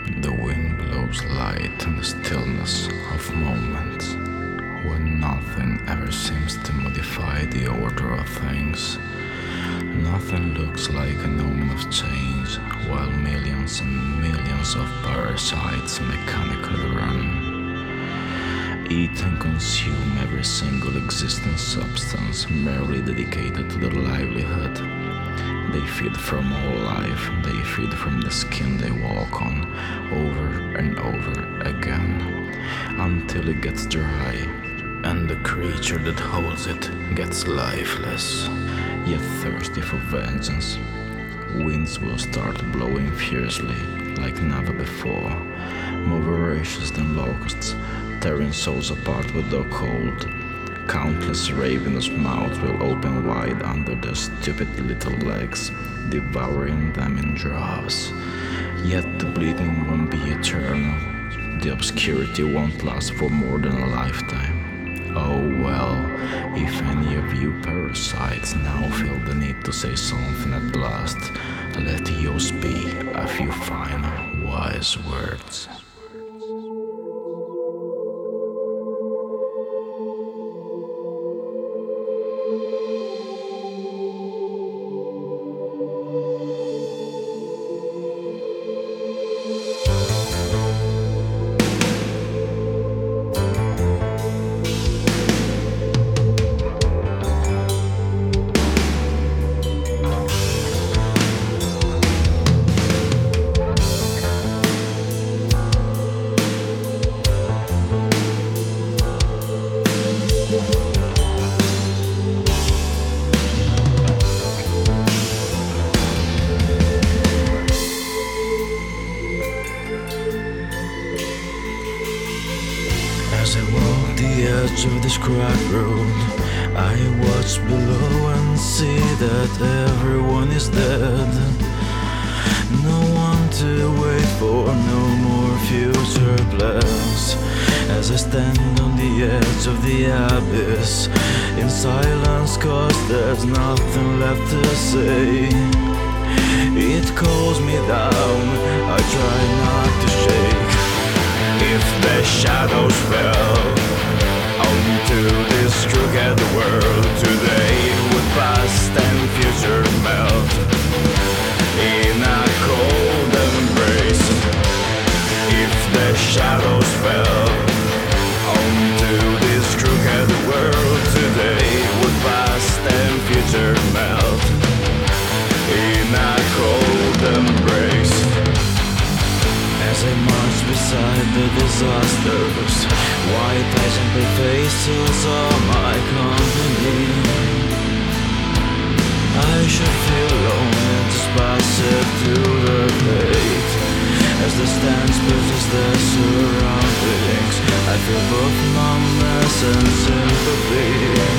The wind blows light in the stillness of moments, when nothing ever seems to modify the order of things. Nothing looks like an omen of change, while millions and millions of parasites mechanically run. Eat and consume every single existing substance merely dedicated to their livelihood. They feed from all life, they feed from the skin they walk on, over and over again, until it gets dry, and the creature that holds it gets lifeless, yet thirsty for vengeance. Winds will start blowing fiercely, like never before, more voracious than locusts, tearing souls apart with their cold. Countless ravenous mouths will open wide under their stupid little legs, devouring them in draughts. Yet the bleeding won't be eternal. The obscurity won't last for more than a lifetime. Oh well, if any of you parasites now feel the need to say something at last, let yours be a few final wise words. As I walk the edge of this cracked road, I watch below and see that everyone is dead. No one to wait for, no more future plans. As I stand on the edge of the abyss, in silence, 'cause there's nothing left to say. It calls me down, I try not to shake. If the shadows fell onto this crooked world today, would past and future melt in a cold embrace. If the shadows fell onto this crooked world today, would past and future melt in a cold embrace. As I march beside the disasters, white eyes and pale faces are my company. I should feel lonely and just pass it to the fate. As the stance pierces the surroundings, I feel both numbness and sympathy.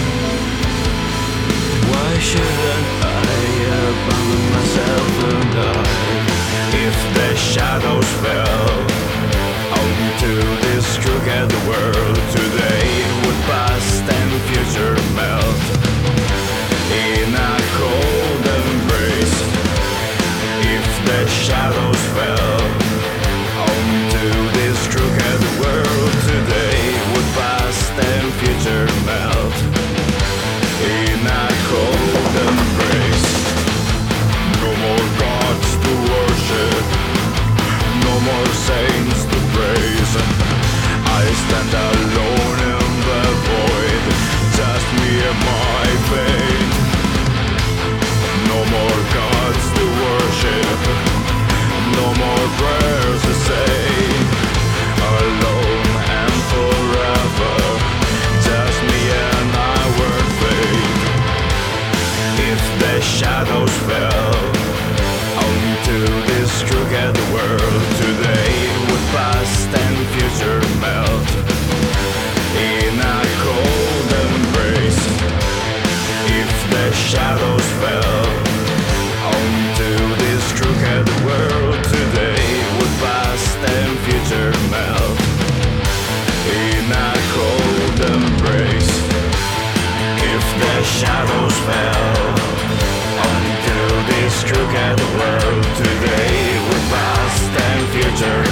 Why shouldn't I abandon myself and die? If the shadows fell onto this crooked world today, would past and future melt in a cold embrace. If the shadows fell onto this crooked world today, would past and future melt in a cold embrace. No more gods to worship, no more saints to praise. I stand alone in the void, just me and my fate. No more gods to worship, no more prayers to say. Alone and forever, just me and our fate. If the shadows fell onto this crooked world today, would past and future melt in a cold embrace. If the shadows fell onto this crooked world today, would past and future melt in a cold embrace. If the shadows fell onto this crooked world today, we're past and future